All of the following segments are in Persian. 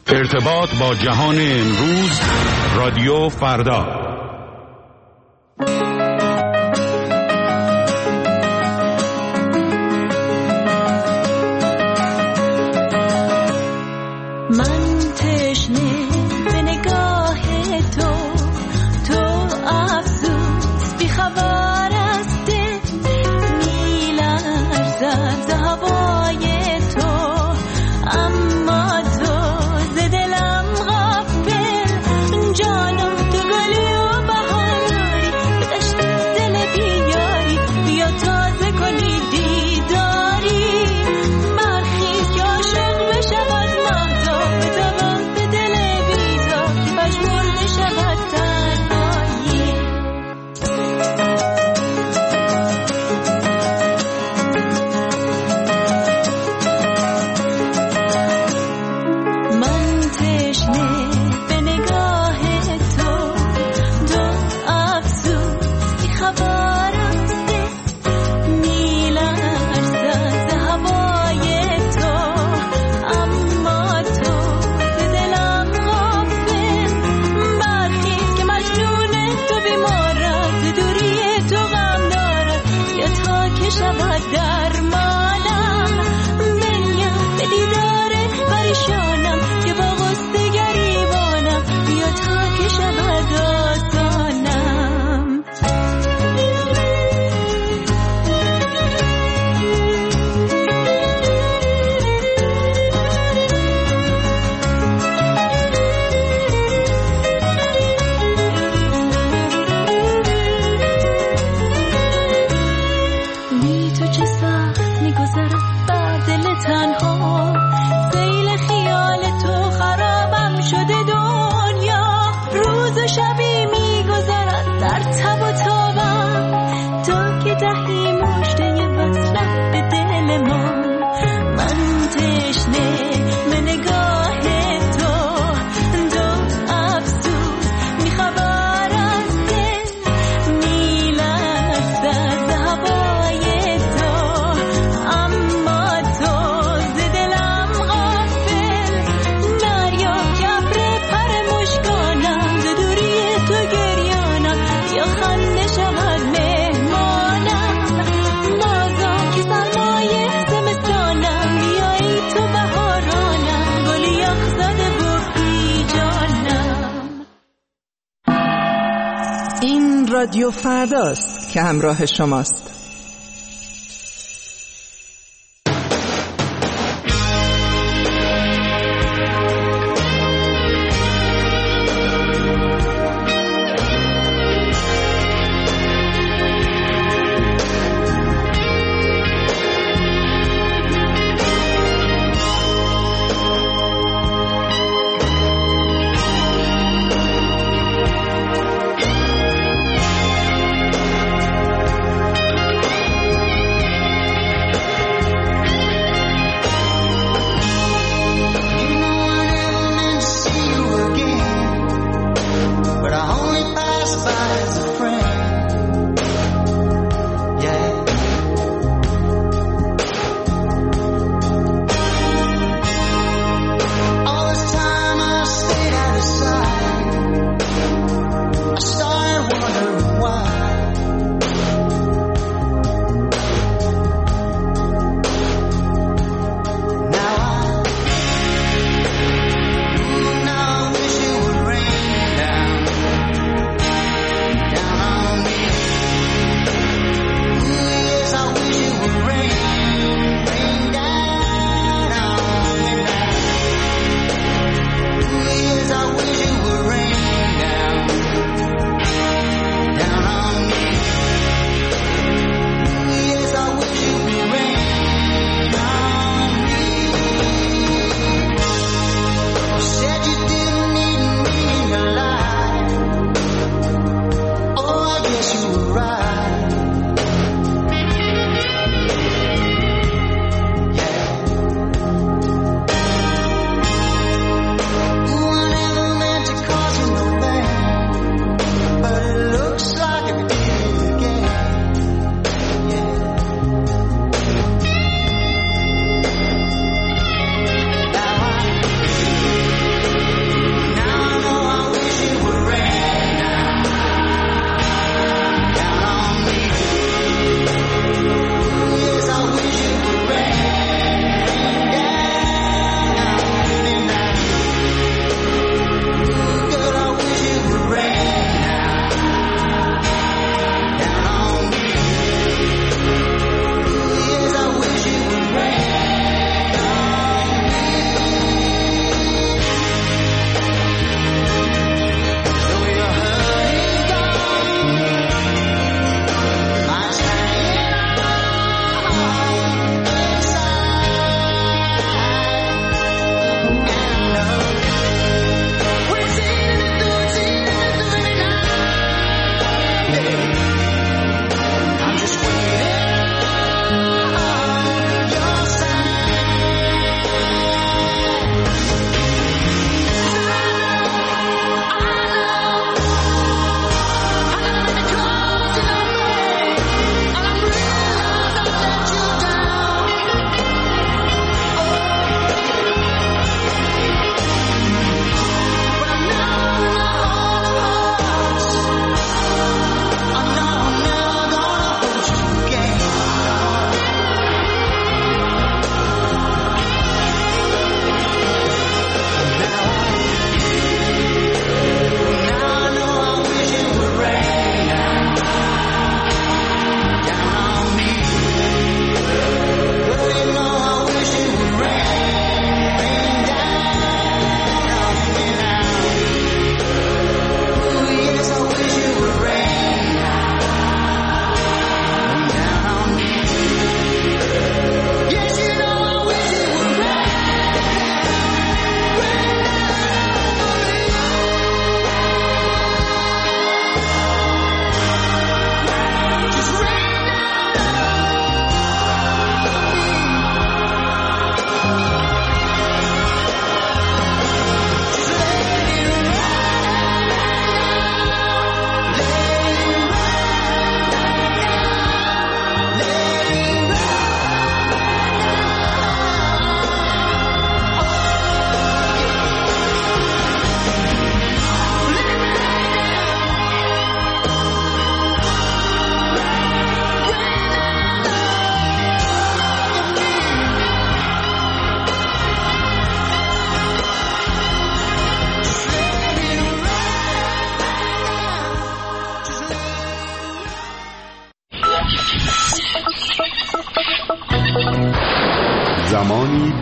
ارتباط با جهان امروز، رادیو فردا. من تشنه به نگاه تو افسوس بی خبر از دل میلرزد ز هوای تو، اما تو ز دلم غافل. جانم تو گلی و بهاری، به دشت دل بیاری، بیا تازه کنی دیداری. برخیز که عاشق بشود مهتاب، بتابم به دل بیزار که پژمرده شود تنهایی. من تشنه به نگاه تو افسوس بی خبر از دل میلرزد ز هوای تو، اما تو ز دلم غافل. برخیز که مجنون تو بیمارم، ز دوری تو غم دارم، یا تا که شود درمانم. بنیم به دیدار پریشانم که با غصه گریبانم، یا تا که شود آسانم. بی تو چه سخت می‌گذرد بر دل تنها، سیل خیال تو خرابم شده دنیا. روز و شبی می‌گذرد در تب و تابم، تا که دهی مژده وصلت به دل ما. من تشنه به نگاه تو افسوس بی خبر از دل میلرزد ز هوای تو، اما تو ز دلم غافل. دریاب که ابر پر مژگانم، ز دوری تو گریانم، یا خنده شود مهمانم. بازم که سرمایه زمستانم، بیایی تو بهارانم، گلی یخ زده و بی جانم. این رادیو فرداست که همراه شماست.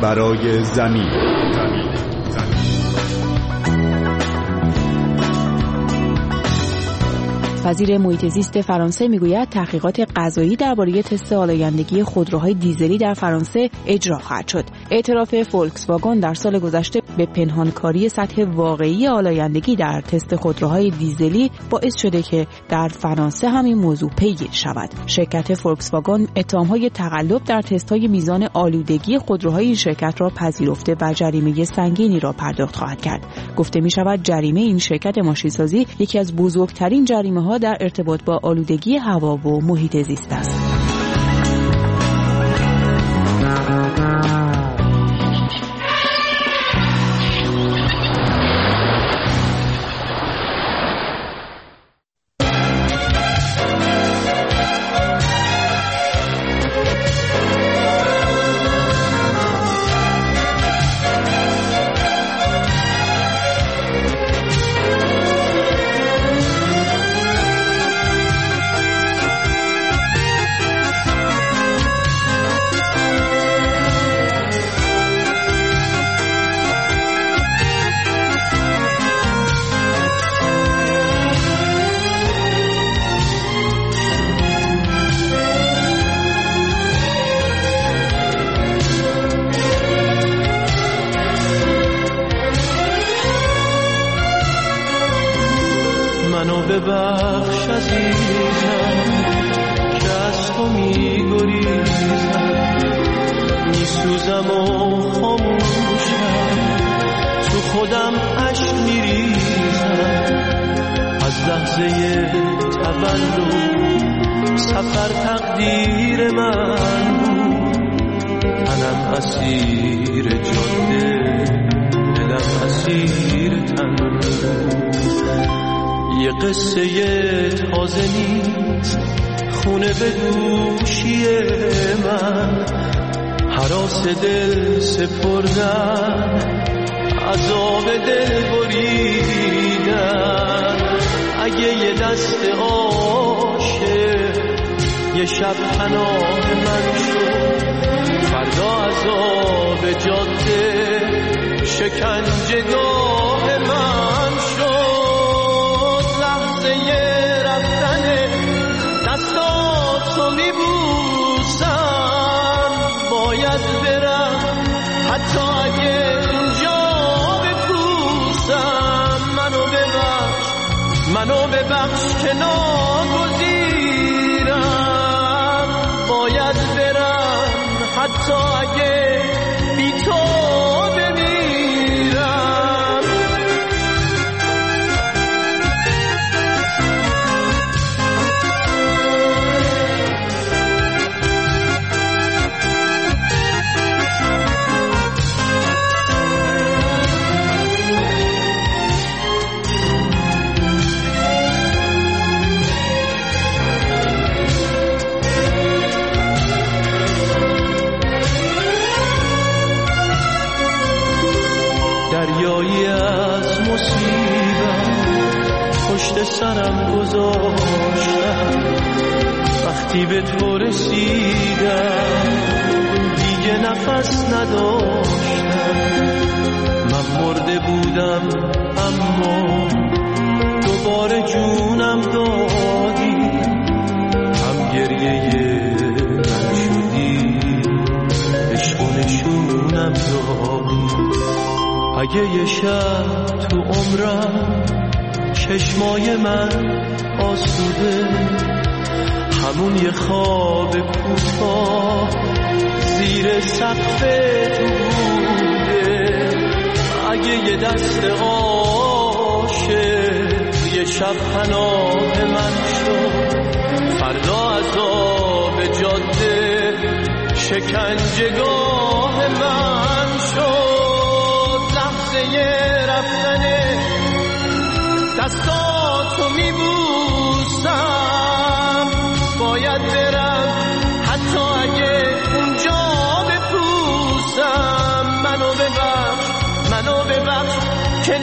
برای زمین. وزیر محیط زیست فرانسه میگوید تحقیقات قضایی درباره تست آلایندگی خودروهای دیزلی در فرانسه اجرا خواهد شد. اعتراف فولکس واگن در سال گذشته به پنهانکاری سطح واقعی آلایندگی در تست خودروهای دیزلی باعث شده که در فرانسه هم این موضوع پیگیری شود. شرکت فولکس واگن اتهام‌های تقلب در تست‌های میزان آلودگی خودروهای این شرکت را پذیرفته و جریمه سنگینی را پرداخت خواهد کرد. گفته می‌شود جریمه این شرکت ماشین‌سازی یکی از بزرگترین جریمه‌ها در ارتباط با آلودگی هوا و محیط زیست است. ببخش عزیزم که از تو می‌گریزم، میسوزم و خاموشم، تو خودم اشک میریزم. از لحظه تولد سفر تقدیر من بود، تنم اسیر جاده، دلم اسیر تن بود. یه قصه تازه نیست خونه به دوشی من، هراس دل سپردن، عذاب دل بریدن. اگه یه دست عاشق یه شب پناه من شد، فردا عذاب جاده شکنجهگاه من شد. دستاتو میبوسم، باید برم حتی اگه اونجا بپوسم. منو ببخش که ناگزیرم، باید برم حتی اگه بی تو بمیرم. دریایی از مصیبت پشت سرم گذاشتم، وقتی به تو رسیدم دیگه نفس نداشتم. من مرده بودم اما دوباره جونم دادی، هم گریه من شدی، عشق و نشونم دادی. اگه یه شب تو عمرم چشمای من آسوده، همون یه خواب کوتاه زیر سقف تو بوده. اگه یه دست عاشق یه شب پناه من شد، فردا عذاب جاده شکنجهگاه من شد. رفتنه دستاتو میبوسم، باید برم حتی اگه اونجا بپوسم. منو ببخش که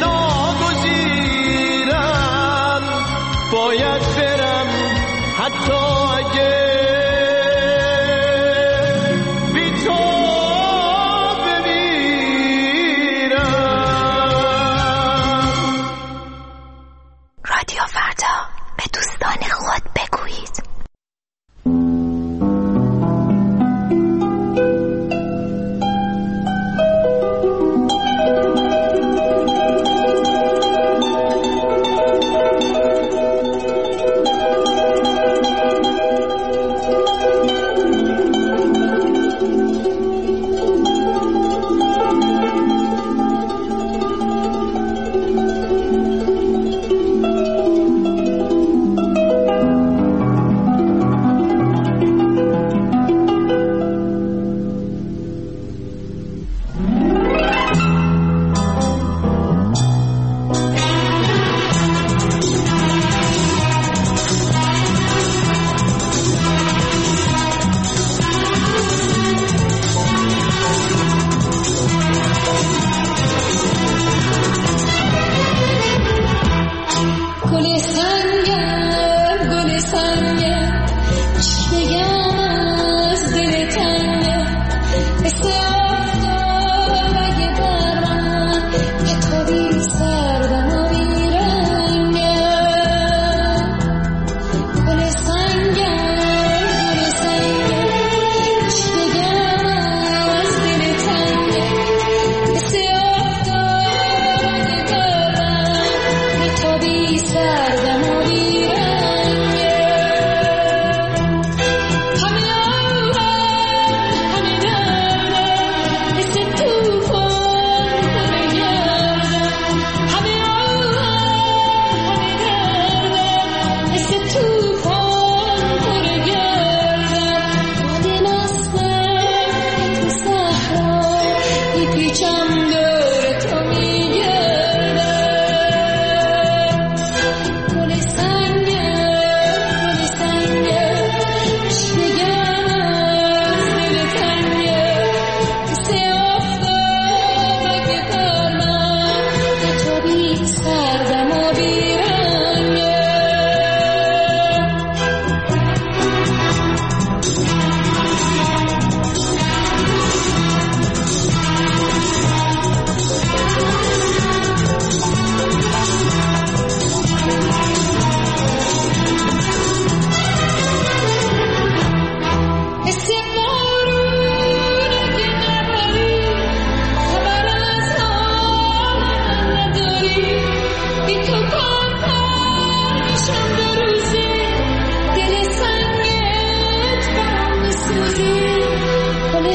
ناگزیرم، باید برم حتی اگه بی تو بمیرم.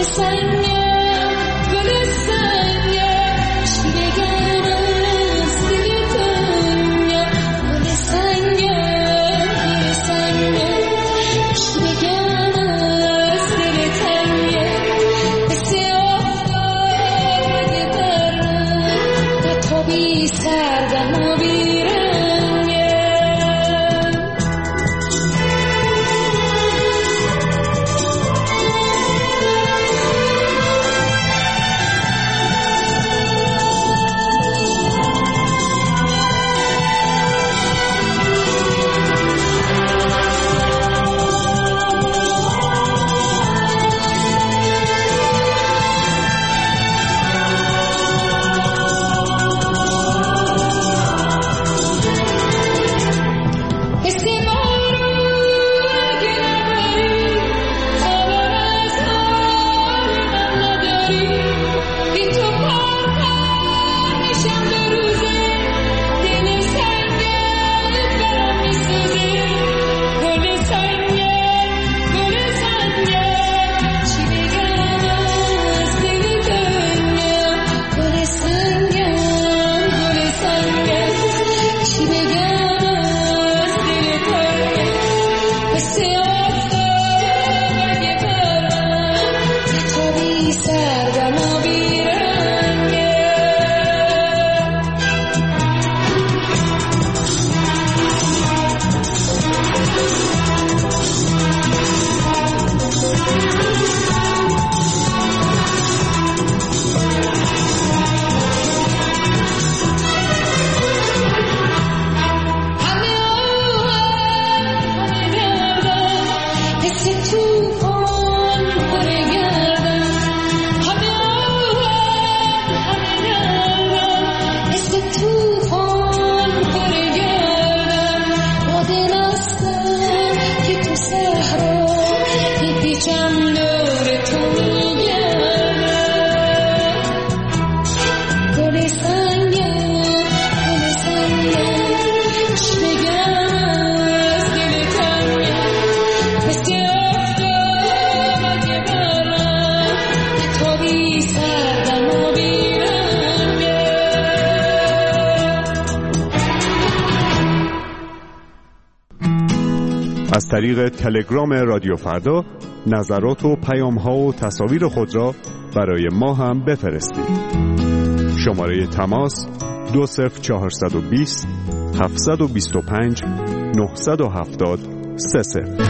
از طریق تلگرام رادیو فردا نظرات و پیام‌ها و تصاویر خود را برای ما هم بفرستید. شماره تماس 20420 725 970 30.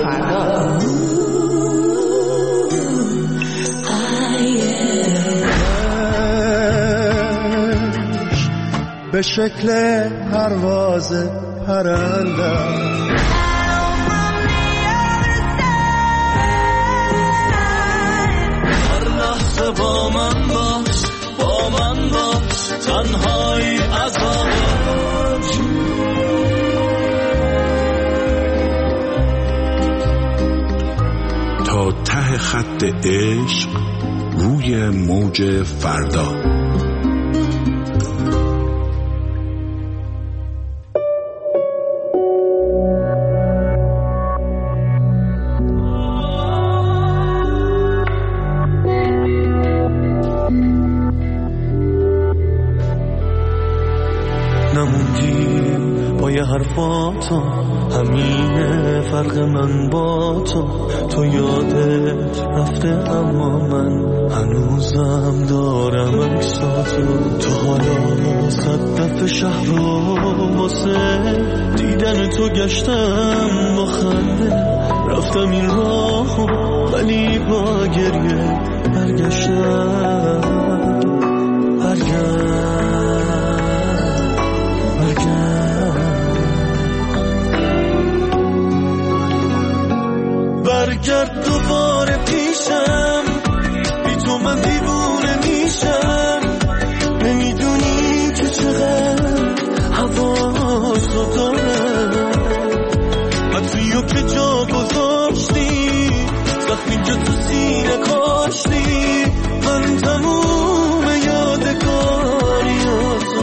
فردا. به شکل پرواز پرنده هر لحظه با من باش تنهایی عذابت تا ته خط عشق روی موج فردا. نموندی با یه حرفاتو، همینه فرق من با تو یادت رفته اما من هنوزم دارم عکساتو. تو حالا 100 دفعه شهر رو واسه دیدن تو گشتم با خنده، رفتم این راهو ولی با گریه برگشتم. برگرد دوباره پیشم، بی تو من دیوونه میشم. نمیدونی که چقدر حواسو دارم، حتیو که جا گذاشتی، زخمی که تو سینه کاشتی. من تموم یادگاریاتو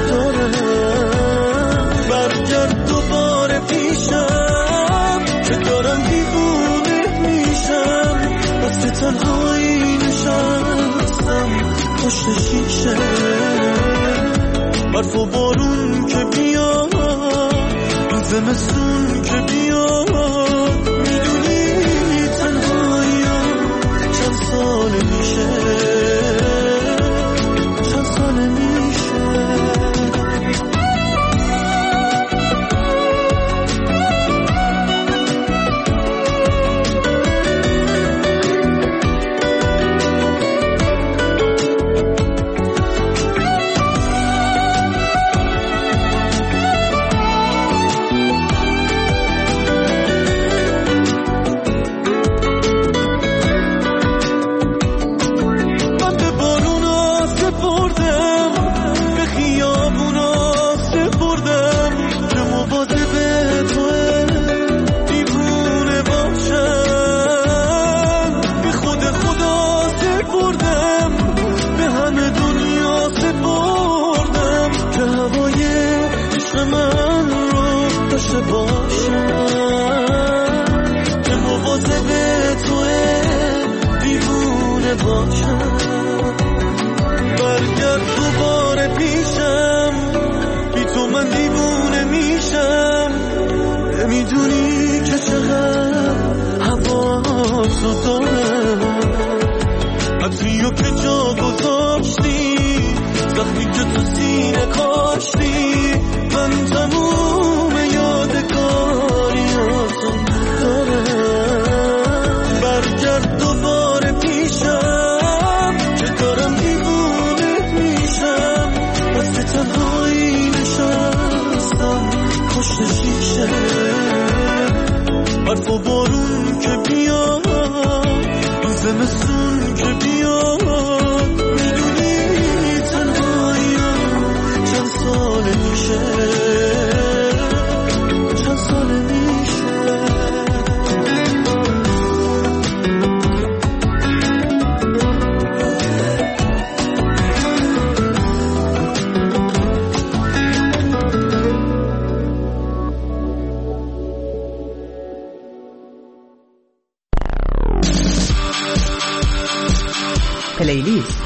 دارم. برگرد دوباره پیشم که دارم دیوونه میشم. بس تنهایی نشستم پشت شیشه، برف و بارون که بیاد، زمستون که بیاد. میدونی تنهایی چند سال میشه، چند سال میشه. برگرد دوباره پیشم، بی تو من دیوونه میشم. نمیدونی که چقدر حواسو دارم، حتیو که جا گذاشتی، زخمی که تو سینه کاشتی. من تموم یادگاریاتو دارم. برگرد دوباره پیشم که دارم دیوونه میشم. بس تنهایی نشستم پشت شیشه، برف و بارون که بیاد، زمستون که بیاد. میدونی تنهایی چند سال میشه، چند سال میشه. پلیلیست.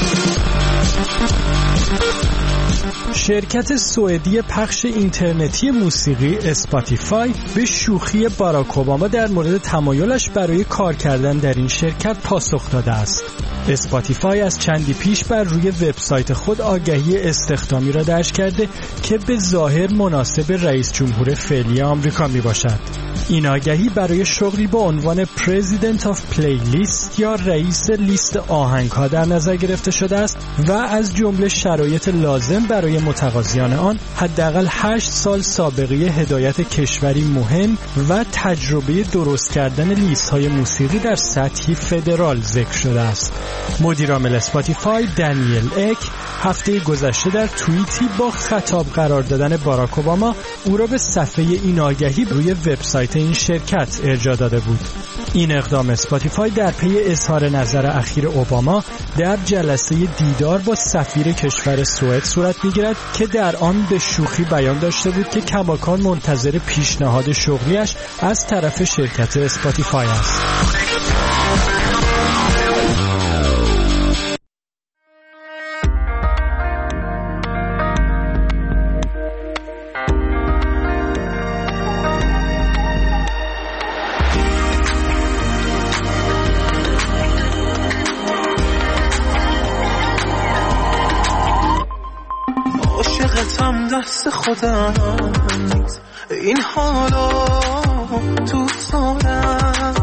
شرکت سوئدی پخش اینترنتی موسیقی اسپاتیفای به شوخی باراک اوباما در مورد تمایلش برای کار کردن در این شرکت پاسخ داده است. اسپاتیفای از چندی پیش بر روی وبسایت خود آگهی استخدامی را درج کرده که به ظاهر مناسب رئیس جمهور فعلی آمریکا می باشد. این آگهی برای شغلی با عنوان President of Playlist یا رئیس لیست آهنگ‌ها در نظر گرفته شده است و از جمله شرایط لازم برای متقاضیان آن حداقل 8 سال سابقه هدایت کشوری مهم و تجربه درست کردن لیست‌های موسیقی در سطحی فدرال ذکر شده است. مدیرعامل اسپاتیفای دانیل اک هفته گذشته در توییتی با خطاب قرار دادن باراک اوباما او را به صفحه این آگهی روی وبسایت این شرکت ارجاع داده بود. این اقدام اسپاتیفای در پی اظهار نظر اخیر اوباما در جلسه دیدار با سفیر کشور سوئد صورت می‌گیرد که در آن به شوخی بیان داشته بود که کماکان منتظر پیشنهاد شغلیش از طرف شرکت اسپاتیفای است. دست خودم نیست این حالا دوست دارم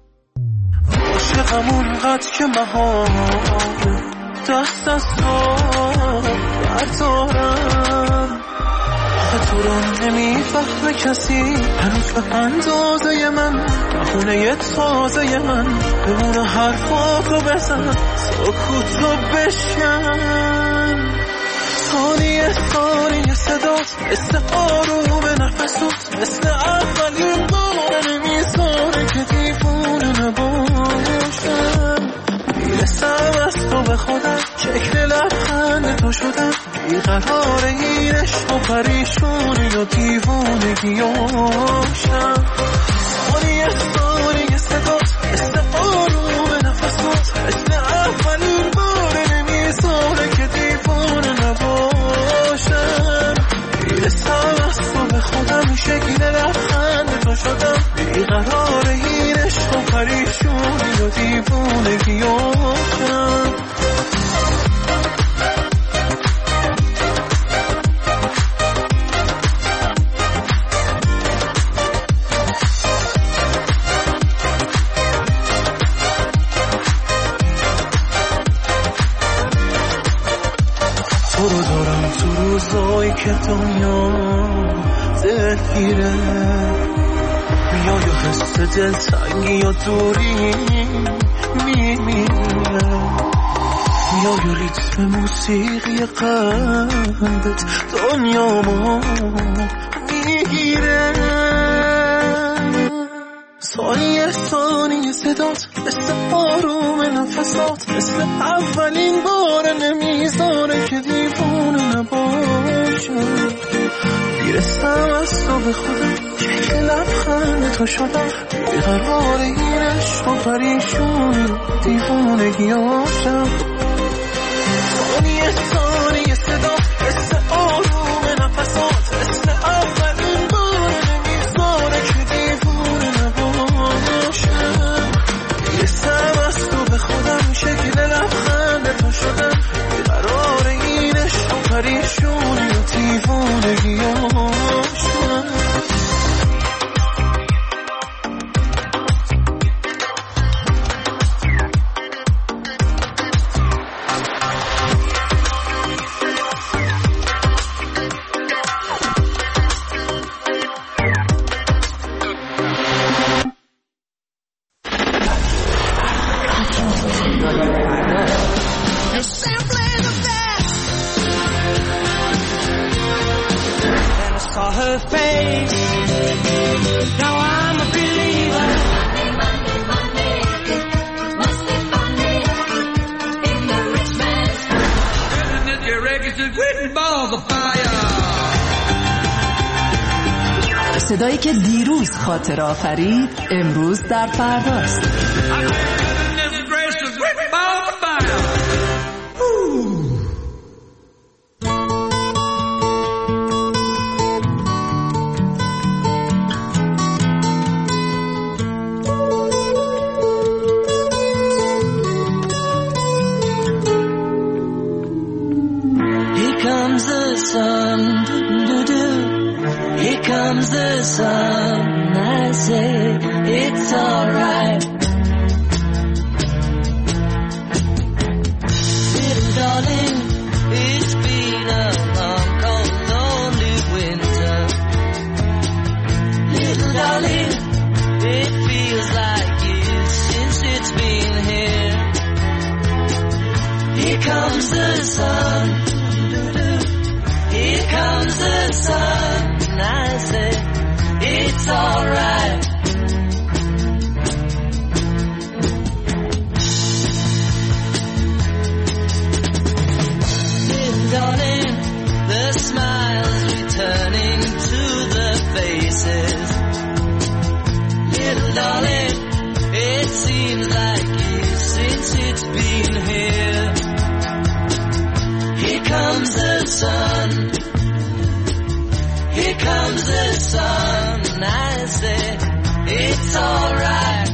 عاشقم اونقدر که مهار دست از تو بردارم آخه تو رو نمیفهمه کسی هنوز به اندازه من بخونه تازه من بمونه حرفاتو بزن سکوتو بشکن ثانیه صداست مثل آروم نفسات مثل اولین بار نمیذاره که دیوونه نباشم میرسم از تو به خودم شکل لبخند تو شدم بیقرار این عشق و پریشونی و دیوونگیاشم ثانیه صداست مثل آروم نفسات مثل اولین بار نمیذاره که دیوونه نباشم میرسم از تو به خودم شکل لبخند تو شدم بیقرار این عشق و پریشونی و دیوونگیاشم روزایی که دنیا دلگیره میای و حس دلتنگی یا دوری میمیره میای و ریتم موسیقی قلبت دنیامو میگیره ثانیه صدات مثل آروم نفسات مثل اولین بار نمیذاره که دیوونه نباشم میرسم از تو به خودم شکل لبخند تو شدم بیقرار این عشق و پریشونی دیوونگیاشم ثانیه صدات مثل آروم نفسات مثل اولین بار نمیذاره که دیوونه نباشم میرسم از تو به خودم شکل لبخند تو شدم بیقرار این عشق و پریشونی و دیوونگیاشم صدایی که دیروز خاطر آفرید امروز در پرداست. alright. Little darling, it's been a long, cold, lonely winter. Little darling, it feels like years since it's been here. Here comes the sun. Here comes the sun. And I say, it's alright. Little darling, the smiles returning to the faces. Little darling, it seems like years since it's been here. Here comes the sun. Here comes the sun. And I say, it's alright.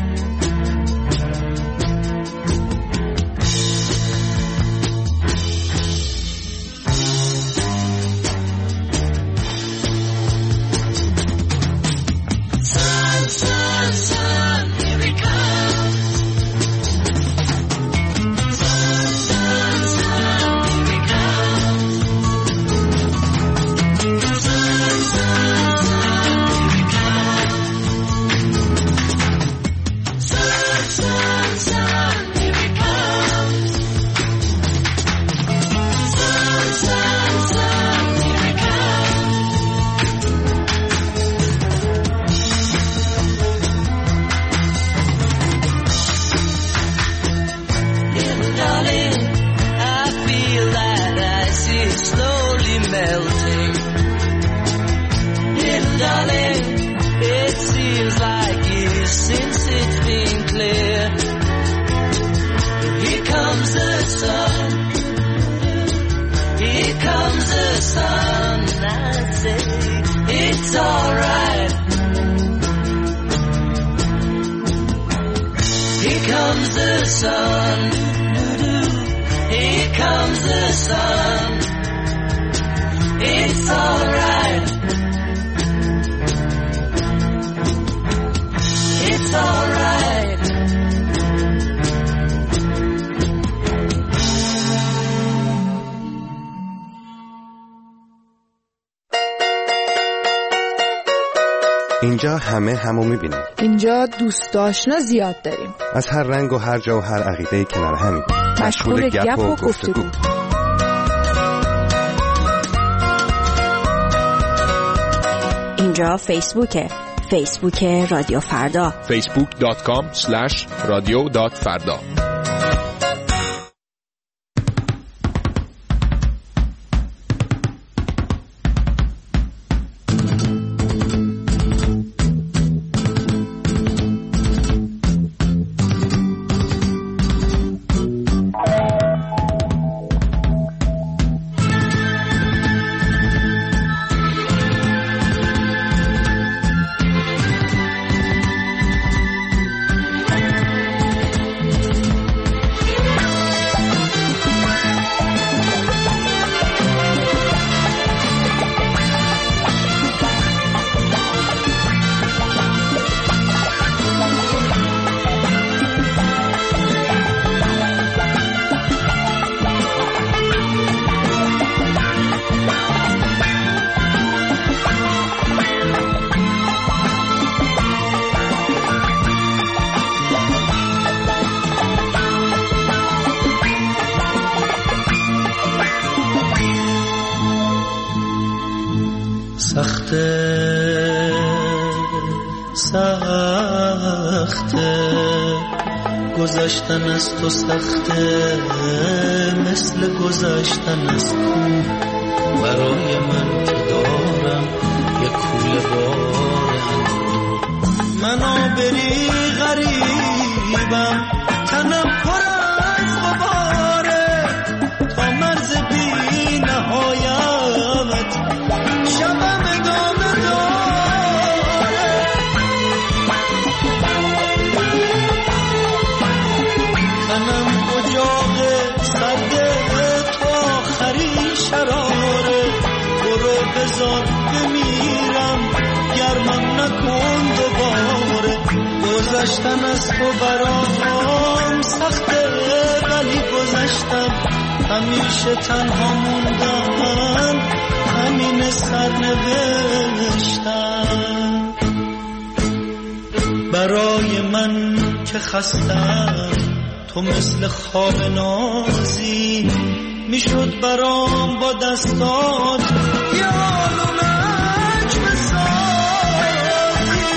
اینجا همه همو میبینیم. اینجا دوست آشنا زیاد داریم. از هر رنگ و هر جا و هر عقیده کنار همین. مشغول گپ و گفتگو. اینجا فیسبوکه. فیسبوک رادیو فردا. facebook.com/radio.farda. سخته گذشتن از تو، سخته مثل گذشتن از کوه. برای من که دارم یک کوله بارم، من آبری غریبم، تنم پر از غباره، تا مرز بی نهایت شبم ادامه داره. تنم اجاق سرده تو آخری شراره، برو بذار بمیرم، گرمم نکن دوباره. گذشتن از تو برام سخته ولی گذشتم، همیشه تنها موندم، همین سرنوشتم. برای من که خستم تو مثل خواب نازی، میشد برام با دستات یارونک بسازی.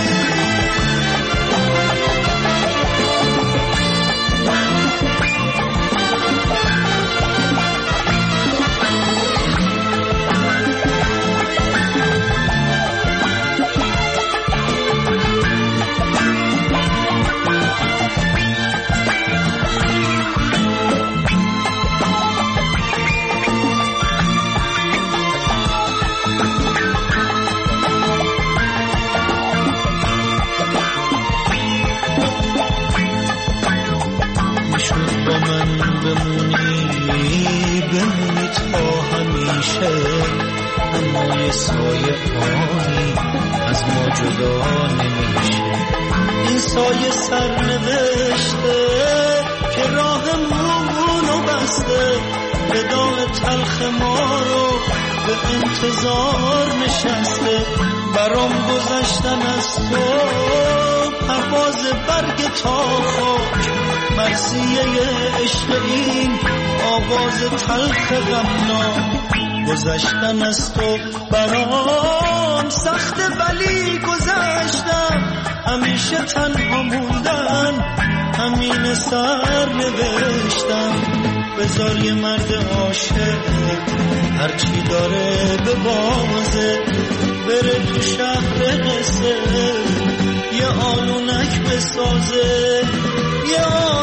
بمونی تا همیشه، اما یه سایه آنی از ما جدا نمیشه. این سایه سرنوشته که راهمونو بسته، وداع تلخ ما رو به انتظار نشسته. برام گذشتن از تو پرواز برگ تا خاک، مرثیه عشق این آواز تلخ غمناک. گذشتن از تو برام سخته ولی گذشتم، همیشه تنها موندن، همین سرنوشتم. بذار یه مرد عاشق هرچی داره به بازه، بره تو شهر قصه یه آلونک بسازه، یه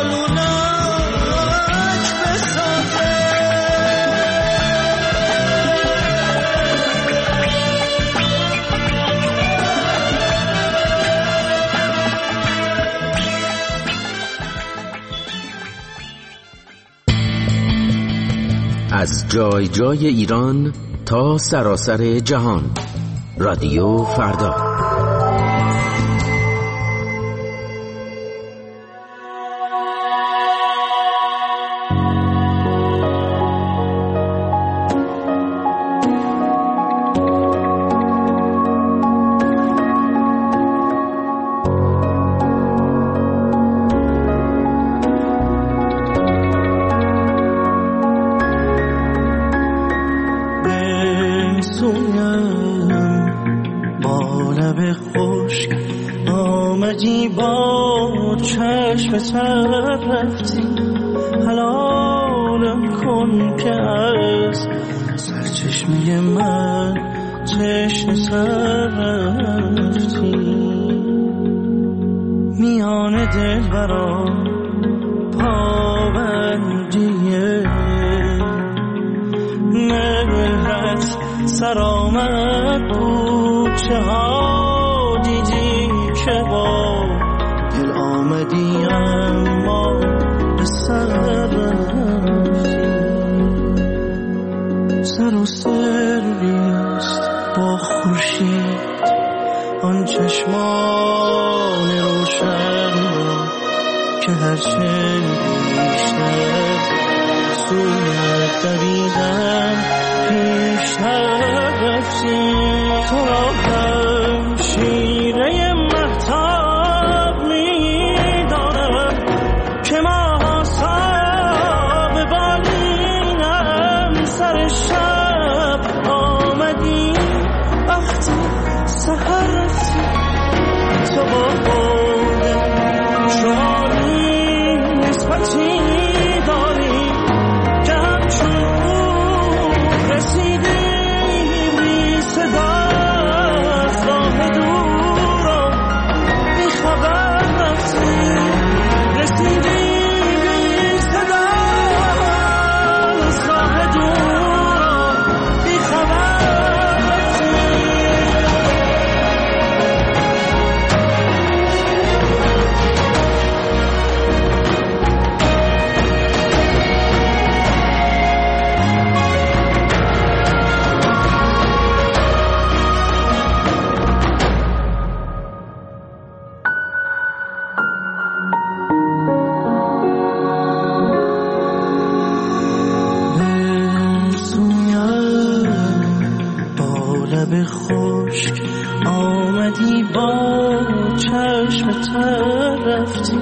آلونک بسازه. از جای جای ایران تا سراسر جهان، رادیو فردا. آمدی با چشم تر رفتی، حلالم کن که از سرچشمه من تشنه تر رفتی. میان دل برام پابندیه، مهرت سرآمد بود، چه ها دیدی که با دل آمدی اما به سر رفتی. سر و سریست با خورشید آن چشمان روشن را که هرچه بیشتر سویت دویدم پیشتر رفتی. تو را هم شیره مهتاب می‌دانم که ماه‌ها به بالینم سر شب آمدی وقتی سحر رفتی. تو با خودت شماری نسبتی داری که همچون رسیدی بی صدا رفتی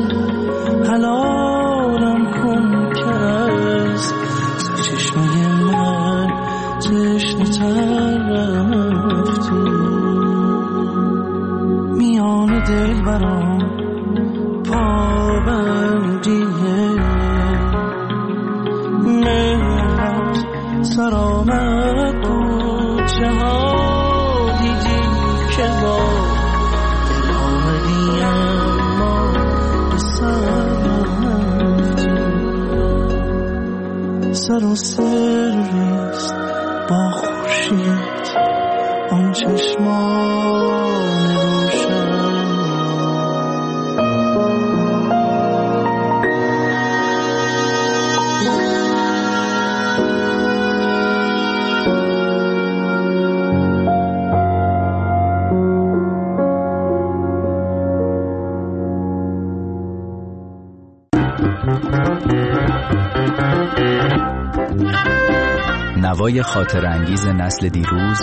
حلالم کن که از چشمای من تشنه تر رفتی میان دل برام پابندیه مهرت سرآمد بود جهان دیدی که با دل آمدی اما به سر رفتی سر و سر ریست با خورشید آن چشمان روشن نوای خاطر انگیز نسل دیروز،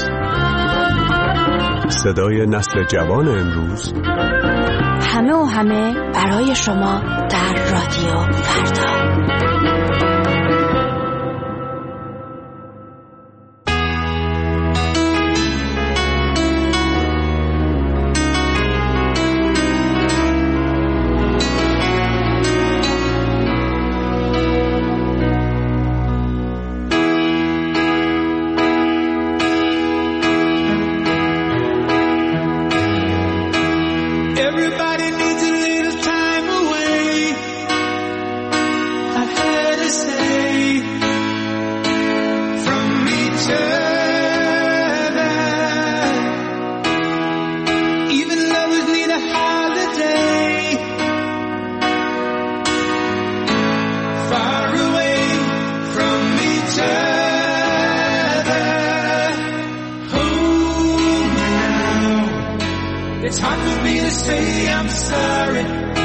صدای نسل جوان امروز، همه و همه برای شما در رادیو فردا. It's hard for me to say I'm sorry.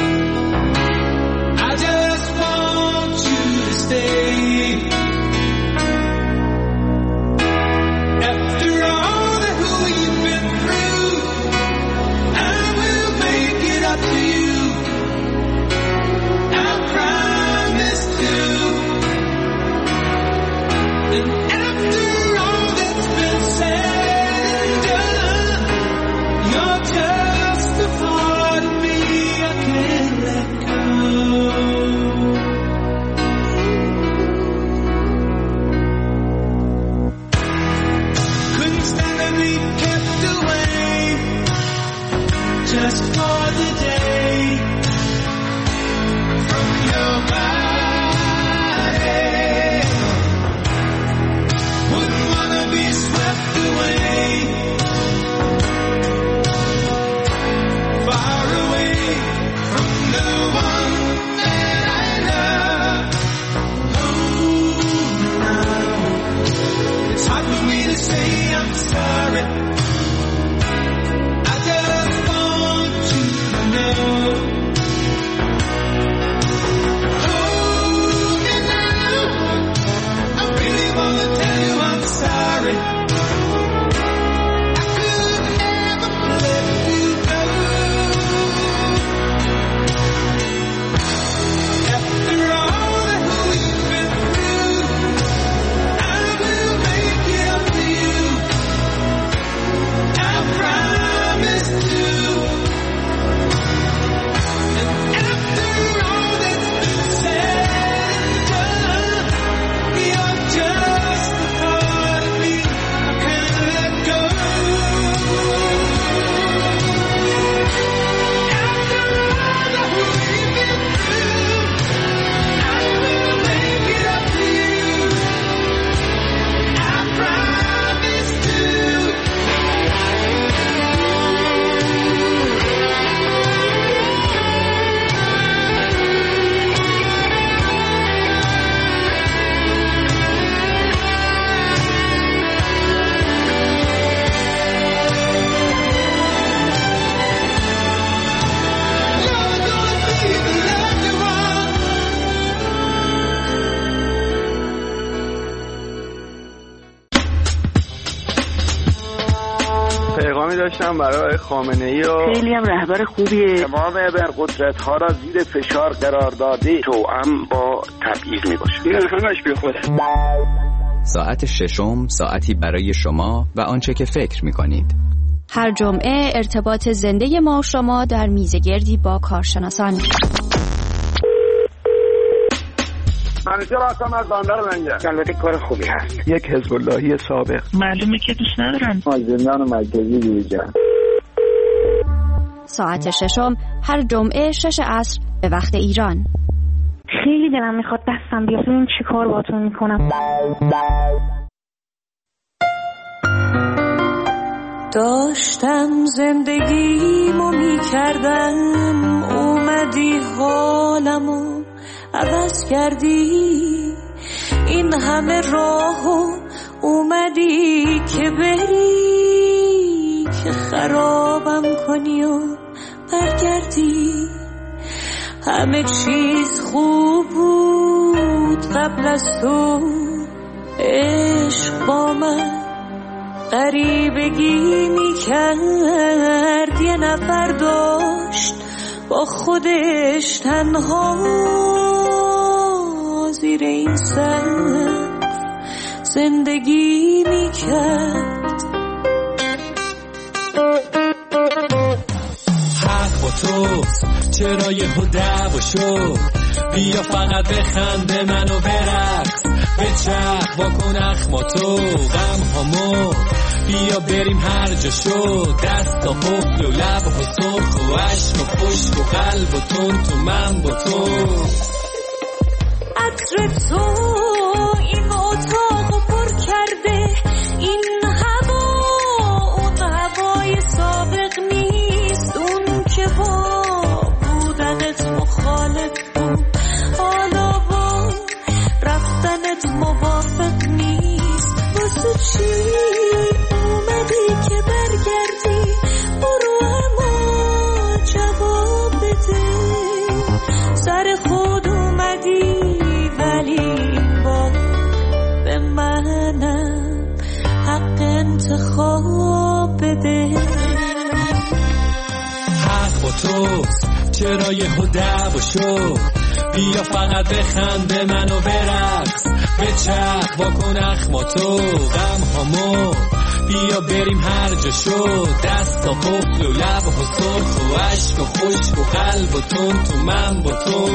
I just want you to stay. After all that who you've been through, I will make it up to you. I promise to. And after all that's been said and done, you're just a part of me I can't let go. Couldn't stand to be kept away just for the day from your body. Wouldn't wanna be swept away, far away from the one that I love. Oh, now it's hard for me to say I'm sorry. I just want you to know. Oh, and now I really wanna tell you I'm sorry. I could never let you go. داشتم برای خامنه‌ای و خیلی هم رهبر خوبیه. تمام قدرت‌ها را زیر فشار قرار داده، توأم با تبعیض میباشه. این همش بی خوده. ساعت ششم ساعتی برای شما و آنچه که فکر می‌کنید. هر جمعه ارتباط زنده ما و شما در میزگردی با کارشناسان. منیجر هستم از بندر منجر. البته کار خوبی هست. یک حزب اللهی سابق. معلومه که دوست ندارن. از زندان مرکزی بیرون. ساعت ششم هر جمعه 6 عصر به وقت ایران. خیلی دلم میخواد دستم بیاد. این چی کار باتون میکنم؟ داشتم زندگیمو میکردم، اومدی حالمو عوض کردی. این همه راهو اومدی که بری، که خرابم کنی و برگردی. همه چیز خوب بود قبل از تو، عشق با من غریبگی میکرد. یه نفر داشت با خودش تنها زیر این سقف زندگی میکرد. حق با توست، چرا یهو دعوا شد؟ بیا فقط بخنده منو برقص، بچرخ واکن اخماتو غم هامو، بیا بریم هر جا شد. دست و قفل و لب و سرخ و عشق و خشک و قلب و تون تو من با تو. عطر تو این اتاقو پر کرده، این هوا اون هوای سابق نیست. اون که با بودنت مخالف بود، حالا با رفتنت موافق نیست. واسه چی اومدی که برگردی؟ برو اما جواب بده. سر خود اومدی ولی با به منم حق انتخاب بده. حق با توست، چرا یهو دعوا شد؟ بیا فقط بخنده منو برقص، بچرخ واکن اخماتو غم هامو، بیا بریم هر جا شد. دست و قفل و لب و سرخ و عشق و خشک و قلب و تون تو من با تو.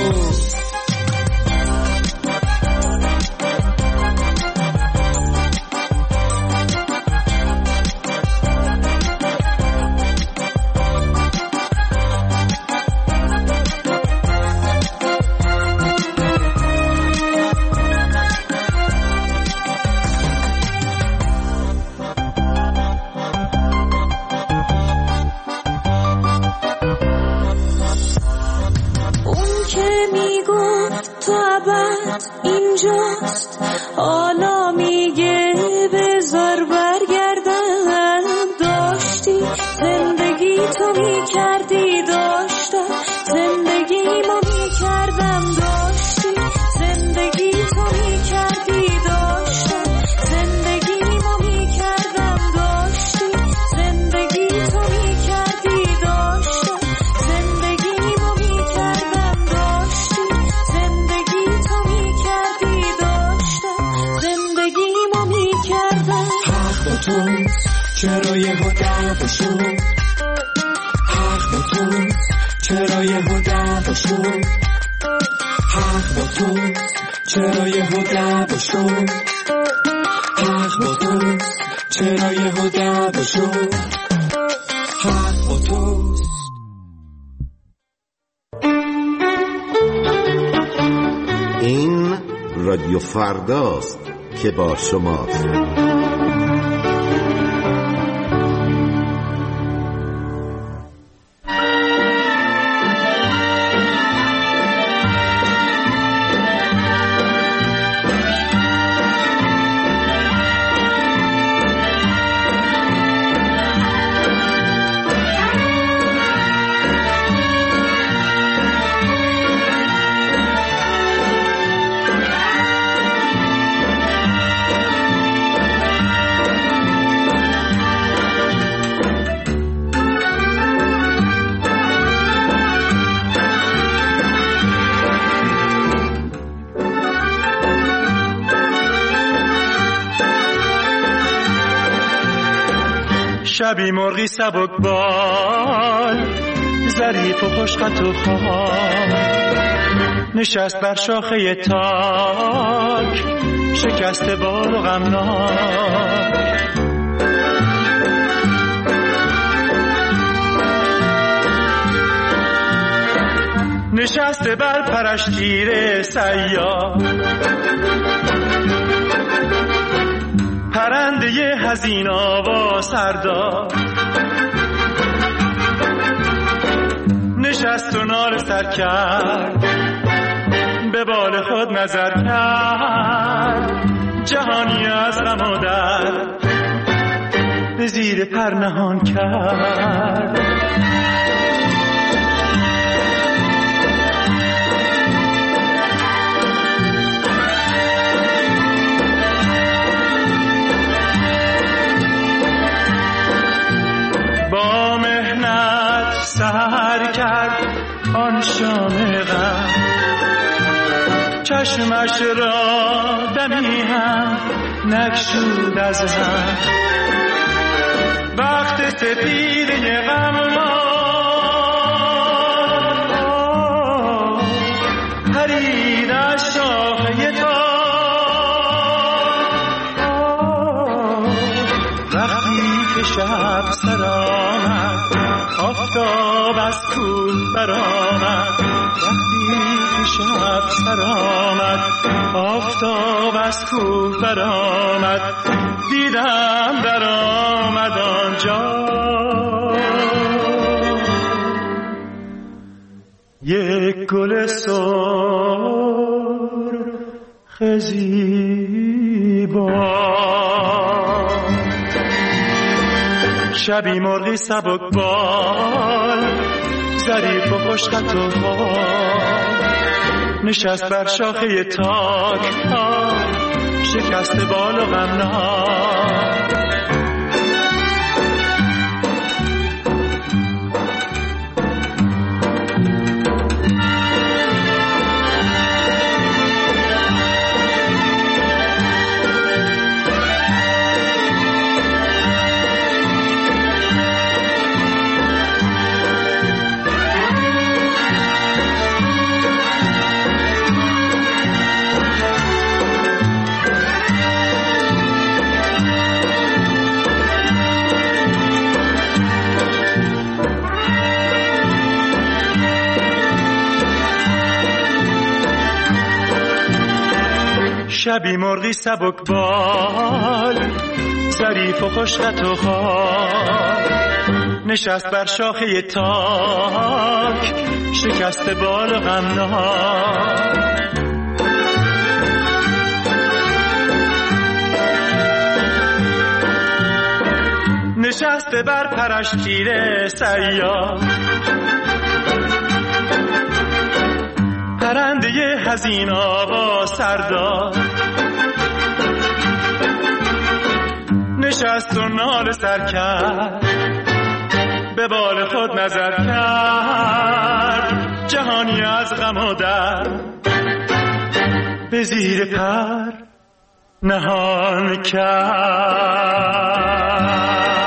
اینجاست حالا میگه بذار برگردم. داشتی زندگی تو میکردی، داشتم زندگی ما میکردم. داشتی زندگی تو میکردی، داشتم زندگی ما میکردم. داشتی زندگی تو میکردی، داشتم زندگی ما میکردم. داشتی زندگی تو میکردی، داشتم زندگی ما میکردم. حق با توست، چرا یهو دعوا شد؟ حق با توست، چرا یهو دعوا شد؟ حق با توست، چرا یهو دعوا شد؟ حق با توست، چرا یهو دعوا شد؟ حق با توست. این رادیو فرداست که با شماست. شبی مرغی سبک بال ظریف و خوشخط و خال نشست بر شاخه تاک شکست بال و غمناک نشسته بر پرش تیر سیاد پرنده حزین آوا سردار نشست و نال سر کرد به بال خود نظر کرد جهانی از غم و درد به زیر پر نهان کرد با مهنت سحر کرد آن شام غم چشمش را دمی هم نگشود از هم وقت سپیده غم پرید از شاخه وقتی که شب سر آمد آفتاب از کوه برآمد وقتی که شب سر آمد آفتاب از کوه برآمد دیدم در آمد آنجا یک گل سرخ زیبا شبی مرغی سبک بال ظریف و خوشخط و خال نشست بر شاخه تاک شکست بال و غمناک شبی مرغی سبک بال ظریف و خوشخط و خال نشست بر شاخه تاک شکست بال و غمناک نشسته بر پرش تیر سیاد پرنده حزین آوا سردار نشست و نال سر کرد به بال خود نظر کرد جهانی از غم و درد به زیر پر نهان کرد